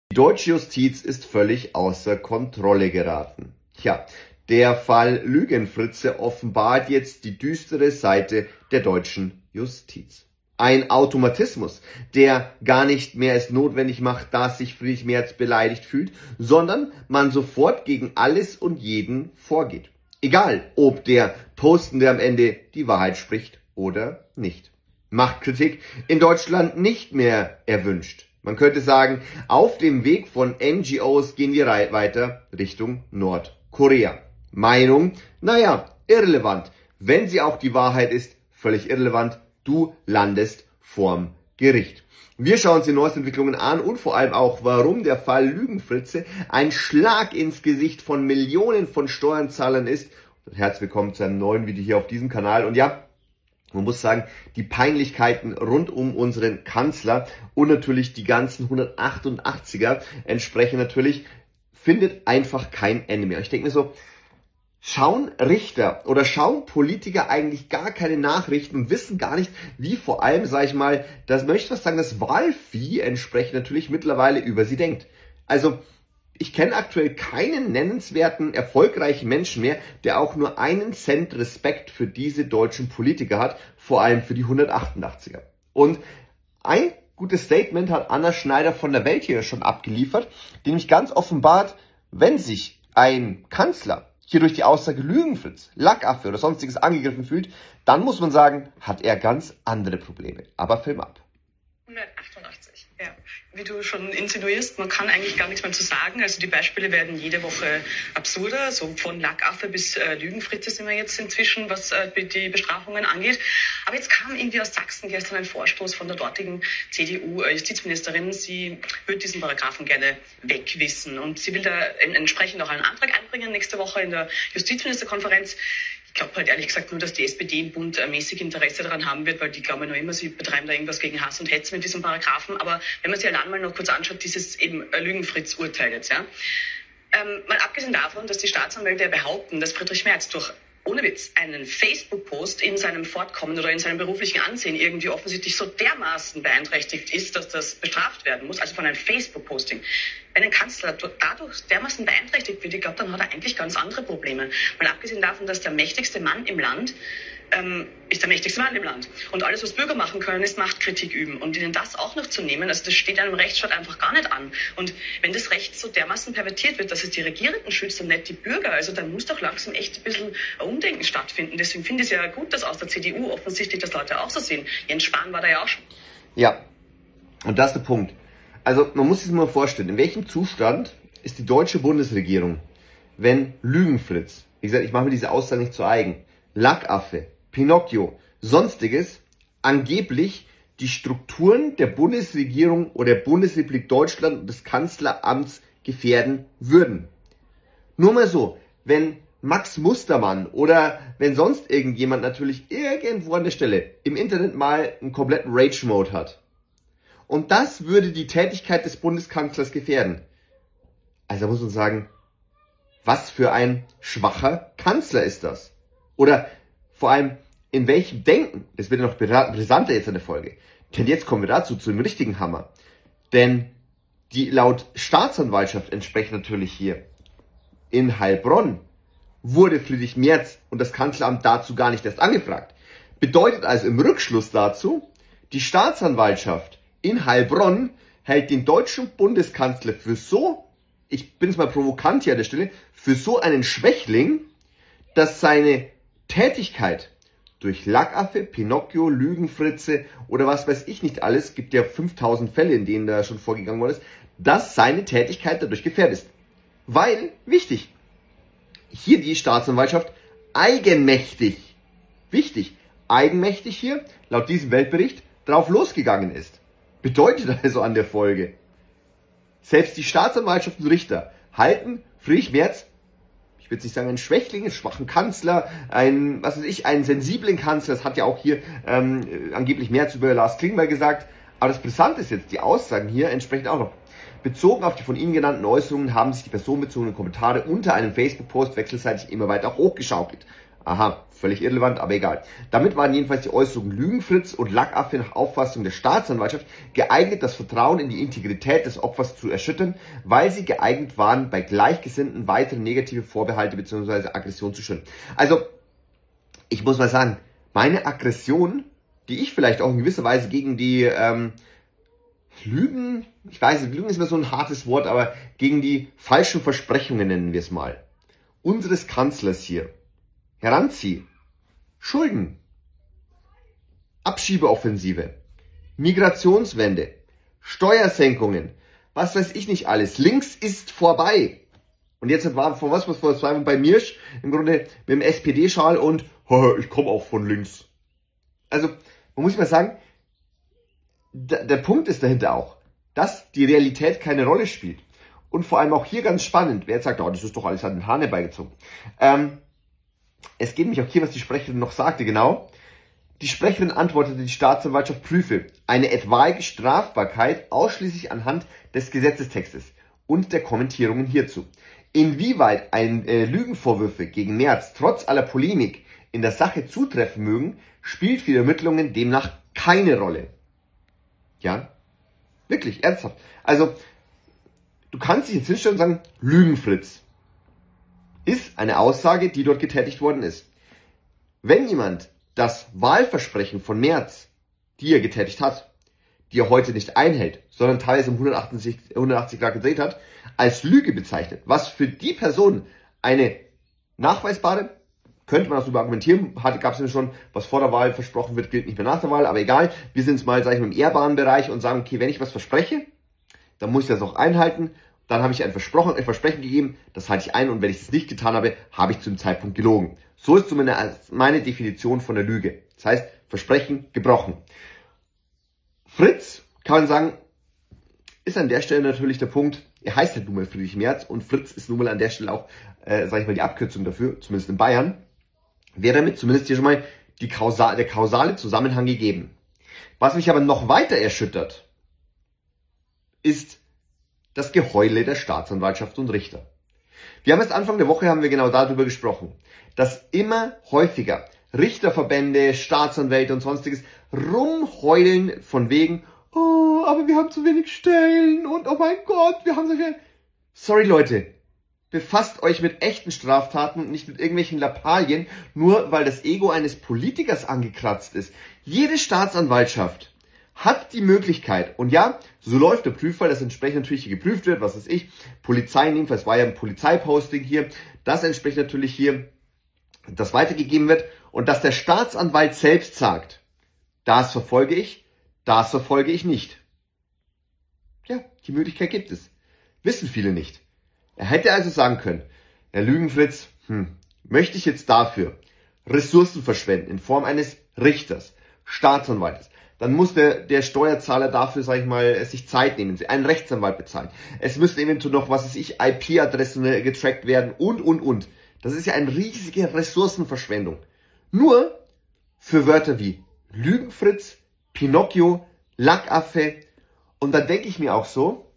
Die deutsche Justiz ist völlig außer Kontrolle geraten. Tja, der Fall Lügenfritze offenbart jetzt die düstere Seite der deutschen Justiz. Ein Automatismus, der gar nicht mehr es notwendig macht, dass sich Friedrich Merz beleidigt fühlt, sondern man sofort gegen alles und jeden vorgeht. Egal, ob der Postende am Ende die Wahrheit spricht oder nicht. Machtkritik in Deutschland nicht mehr erwünscht. Man könnte sagen, auf dem Weg von NGOs gehen wir weiter Richtung Nordkorea. Meinung, naja, irrelevant. Wenn sie auch die Wahrheit ist, völlig irrelevant. Du landest vorm Gericht. Wir schauen uns die neuesten Entwicklungen an und vor allem auch, warum der Fall Lügenfritze ein Schlag ins Gesicht von Millionen von Steuerzahlern ist. Und herzlich willkommen zu einem neuen Video hier auf diesem Kanal. Und ja, man muss sagen, die Peinlichkeiten rund um unseren Kanzler und natürlich die ganzen 188er entsprechend natürlich, findet einfach kein Ende mehr. Ich denke mir so, schauen Richter oder schauen Politiker eigentlich gar keine Nachrichten und wissen gar nicht, wie vor allem, sage ich mal, das möchte ich fast sagen, das Wahlvieh entsprechend natürlich mittlerweile über sie denkt. Also ich kenne aktuell keinen nennenswerten, erfolgreichen Menschen mehr, der auch nur einen Cent Respekt für diese deutschen Politiker hat, vor allem für die 188er. Und ein gutes Statement hat Anna Schneider von der Welt hier schon abgeliefert, die nämlich ganz offenbart, wenn sich ein Kanzler hier durch die Aussage Lügenfritz, Lackaffe oder sonstiges angegriffen fühlt, dann muss man sagen, hat er ganz andere Probleme. Aber Film ab. 188, ja. Wie du schon insinuierst, man kann eigentlich gar nichts mehr zu sagen. Also die Beispiele werden jede Woche absurder. So von Lackaffe bis Lügenfritze sind wir jetzt inzwischen, was die Bestrafungen angeht. Aber jetzt kam irgendwie aus Sachsen gestern ein Vorstoß von der dortigen CDU-Justizministerin. Sie würde diesen Paragraphen gerne wegwissen. Und sie will da entsprechend auch einen Antrag einbringen nächste Woche in der Justizministerkonferenz. Ich glaube halt ehrlich gesagt nur, dass die SPD im Bund mäßig Interesse daran haben wird, weil die glauben noch immer, sie betreiben da irgendwas gegen Hass und Hetze mit diesem Paragraphen. Aber wenn man sich allein mal noch kurz anschaut, dieses eben Lügenfritz-Urteil jetzt, ja. Mal abgesehen davon, dass die Staatsanwälte behaupten, dass Friedrich Merz durch, ohne Witz, einen Facebook-Post in seinem Fortkommen oder in seinem beruflichen Ansehen irgendwie offensichtlich so dermaßen beeinträchtigt ist, dass das bestraft werden muss, also von einem Facebook-Posting. Wenn ein Kanzler dadurch dermaßen beeinträchtigt wird, ich glaube, dann hat er eigentlich ganz andere Probleme. Mal abgesehen davon, dass der mächtigste Mann im Land ist der mächtigste Mann im Land. Und alles, was Bürger machen können, ist Machtkritik üben. Und ihnen das auch noch zu nehmen, also das steht einem Rechtsstaat einfach gar nicht an. Und wenn das Recht so dermaßen pervertiert wird, dass es die Regierenden schützt und nicht die Bürger, also dann muss doch langsam echt ein bisschen ein Umdenken stattfinden. Deswegen finde ich es ja gut, dass aus der CDU offensichtlich das Leute auch so sehen. Jens Spahn war da ja auch schon. Ja, und das ist der Punkt. Also man muss sich mal vorstellen, in welchem Zustand ist die deutsche Bundesregierung, wenn Lügenfritz, wie gesagt, ich mache mir diese Aussage nicht zu eigen, Lackaffe, Pinocchio, sonstiges, angeblich die Strukturen der Bundesregierung oder der Bundesrepublik Deutschland und des Kanzleramts gefährden würden. Nur mal so, wenn Max Mustermann oder wenn sonst irgendjemand natürlich irgendwo an der Stelle im Internet mal einen kompletten Rage-Mode hat und das würde die Tätigkeit des Bundeskanzlers gefährden. Also da muss man sagen, was für ein schwacher Kanzler ist das? Oder vor allem, in welchem Denken, das wird ja noch brisanter jetzt in der Folge, denn jetzt kommen wir dazu, zu dem richtigen Hammer. Denn die laut Staatsanwaltschaft entsprechend natürlich hier in Heilbronn wurde Friedrich Merz und das Kanzleramt dazu gar nicht erst angefragt. Bedeutet also im Rückschluss dazu, die Staatsanwaltschaft in Heilbronn hält den deutschen Bundeskanzler für so, ich bin jetzt mal provokant hier an der Stelle, für so einen Schwächling, dass seine Tätigkeit durch Lackaffe, Pinocchio, Lügenfritze oder was weiß ich nicht alles, gibt ja 5000 Fälle, in denen da schon vorgegangen worden ist, dass seine Tätigkeit dadurch gefährdet ist. Weil, wichtig, hier die Staatsanwaltschaft eigenmächtig, wichtig, eigenmächtig hier, laut diesem Weltbericht, drauf losgegangen ist. Bedeutet also an der Folge, selbst die Staatsanwaltschaft und Richter halten Friedrich Merz, ich will jetzt nicht sagen einen Schwächling, einen schwachen Kanzler, einen sensiblen Kanzler, das hat ja auch hier angeblich Merz über Lars Klingbeil gesagt, aber das Brisante ist jetzt, die Aussagen hier entsprechend auch noch. Bezogen auf die von Ihnen genannten Äußerungen haben sich die personenbezogenen Kommentare unter einem Facebook-Post wechselseitig immer weiter hochgeschaukelt. Aha, völlig irrelevant, aber egal. Damit waren jedenfalls die Äußerungen Lügenfritz und Lackaffe nach Auffassung der Staatsanwaltschaft geeignet, das Vertrauen in die Integrität des Opfers zu erschüttern, weil sie geeignet waren, bei Gleichgesinnten weitere negative Vorbehalte bzw. Aggression zu schüren. Also, ich muss mal sagen, meine Aggression, die ich vielleicht auch in gewisser Weise gegen die Lügen, ich weiß nicht, Lügen ist immer so ein hartes Wort, aber gegen die falschen Versprechungen, nennen wir es mal, unseres Kanzlers hier heranziehe. Schulden, Abschiebeoffensive, Migrationswende, Steuersenkungen, was weiß ich nicht alles. Links ist vorbei. Und jetzt war vor 2 Wochen bei Mirsch im Grunde mit dem SPD-Schal und ich komme auch von links. Also, man muss mal sagen, der Punkt ist dahinter auch, dass die Realität keine Rolle spielt. Und vor allem auch hier ganz spannend, wer jetzt sagt, das ist doch alles an den Haaren herbeigezogen. Es geht nämlich auch hier, was die Sprecherin noch sagte, genau. Die Sprecherin antwortete, die Staatsanwaltschaft prüfe eine etwaige Strafbarkeit ausschließlich anhand des Gesetzestextes und der Kommentierungen hierzu. Inwieweit Lügenvorwürfe gegen Merz trotz aller Polemik in der Sache zutreffen mögen, spielt für die Ermittlungen demnach keine Rolle. Ja, wirklich, ernsthaft. Also, du kannst dich jetzt hinstellen und sagen, Lügenfritz ist eine Aussage, die dort getätigt worden ist. Wenn jemand das Wahlversprechen von Merz, die er getätigt hat, die er heute nicht einhält, sondern teilweise um 180 Grad gedreht hat, als Lüge bezeichnet, was für die Person eine nachweisbare, könnte man auch darüber argumentieren, gab es ja schon, was vor der Wahl versprochen wird, gilt nicht mehr nach der Wahl, aber egal, wir sind jetzt mal, sage ich mal, im ehrbaren Bereich und sagen, okay, wenn ich was verspreche, dann muss ich das auch einhalten, dann habe ich ein Versprechen gegeben, das halte ich ein und wenn ich das nicht getan habe, habe ich zu dem Zeitpunkt gelogen. So ist zumindest meine Definition von der Lüge. Das heißt, Versprechen gebrochen. Fritz, kann man sagen, ist an der Stelle natürlich der Punkt, er heißt halt nun mal Friedrich Merz und Fritz ist nun mal an der Stelle auch, sage ich mal, die Abkürzung dafür, zumindest in Bayern, wäre damit zumindest hier schon mal der kausale Zusammenhang gegeben. Was mich aber noch weiter erschüttert, ist das Geheule der Staatsanwaltschaft und Richter. Wir haben erst Anfang der Woche genau darüber gesprochen, dass immer häufiger Richterverbände, Staatsanwälte und sonstiges rumheulen von wegen, oh, aber wir haben zu wenig Stellen und oh mein Gott, wir haben so viel. Sorry Leute, befasst euch mit echten Straftaten und nicht mit irgendwelchen Lappalien, nur weil das Ego eines Politikers angekratzt ist. Jede Staatsanwaltschaft hat die Möglichkeit, und ja, so läuft der Prüffall, dass entsprechend natürlich hier geprüft wird, was weiß ich, Polizei in dem Fall, es war ja ein Polizeiposting hier, dass entsprechend natürlich hier das weitergegeben wird und dass der Staatsanwalt selbst sagt, das verfolge ich nicht. Ja, die Möglichkeit gibt es. Wissen viele nicht. Er hätte also sagen können, Herr Lügenfritz, möchte ich jetzt dafür Ressourcen verschwenden in Form eines Richters, Staatsanwaltes, dann muss der Steuerzahler dafür, sag ich mal, sich Zeit nehmen, einen Rechtsanwalt bezahlen. Es müssen eventuell noch, was weiß ich, IP-Adressen getrackt werden und. Das ist ja eine riesige Ressourcenverschwendung. Nur für Wörter wie Lügenfritz, Pinocchio, Lackaffe. Und dann denke ich mir auch so,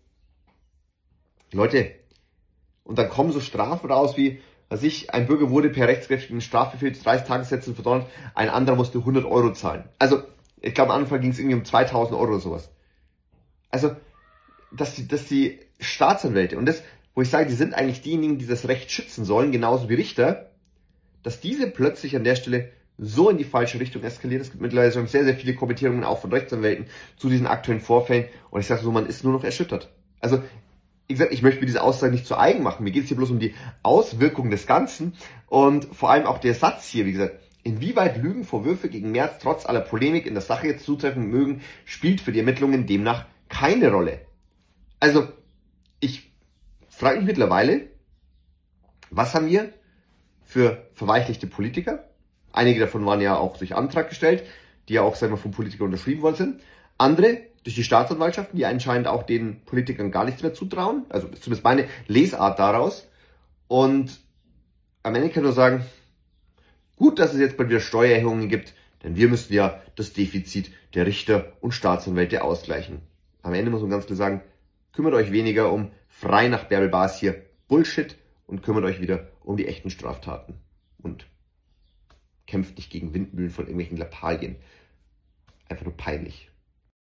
Leute, und dann kommen so Strafen raus wie, ein Bürger wurde per rechtskräftigen Strafbefehl zu 30 Tagessätzen verdonnert, ein anderer musste 100 Euro zahlen. Also, ich glaube, am Anfang ging es irgendwie um 2000 Euro oder sowas. Also, dass die Staatsanwälte, und das, wo ich sage, die sind eigentlich diejenigen, die das Recht schützen sollen, genauso wie Richter, dass diese plötzlich an der Stelle so in die falsche Richtung eskaliert. Es gibt mittlerweile schon sehr, sehr viele Kommentierungen auch von Rechtsanwälten zu diesen aktuellen Vorfällen. Und ich sage so, man ist nur noch erschüttert. Also, wie gesagt, ich möchte mir diese Aussage nicht zu eigen machen. Mir geht es hier bloß um die Auswirkungen des Ganzen. Und vor allem auch der Satz hier, wie gesagt, inwieweit Lügenvorwürfe gegen Merz trotz aller Polemik in der Sache jetzt zutreffen mögen, spielt für die Ermittlungen demnach keine Rolle. Also, ich frage mich mittlerweile, was haben wir für verweichlichte Politiker? Einige davon waren ja auch durch Antrag gestellt, die ja auch, sagen wir, vom Politiker unterschrieben worden sind. Andere durch die Staatsanwaltschaften, die anscheinend auch den Politikern gar nichts mehr zutrauen. Also zumindest meine Lesart daraus. Und am Ende kann ich nur sagen, gut, dass es jetzt bald wieder Steuererhöhungen gibt, denn wir müssen ja das Defizit der Richter und Staatsanwälte ausgleichen. Am Ende muss man ganz klar sagen, kümmert euch weniger um frei nach Bärbel Bas hier Bullshit und kümmert euch wieder um die echten Straftaten. Und kämpft nicht gegen Windmühlen von irgendwelchen Lappalien. Einfach nur peinlich.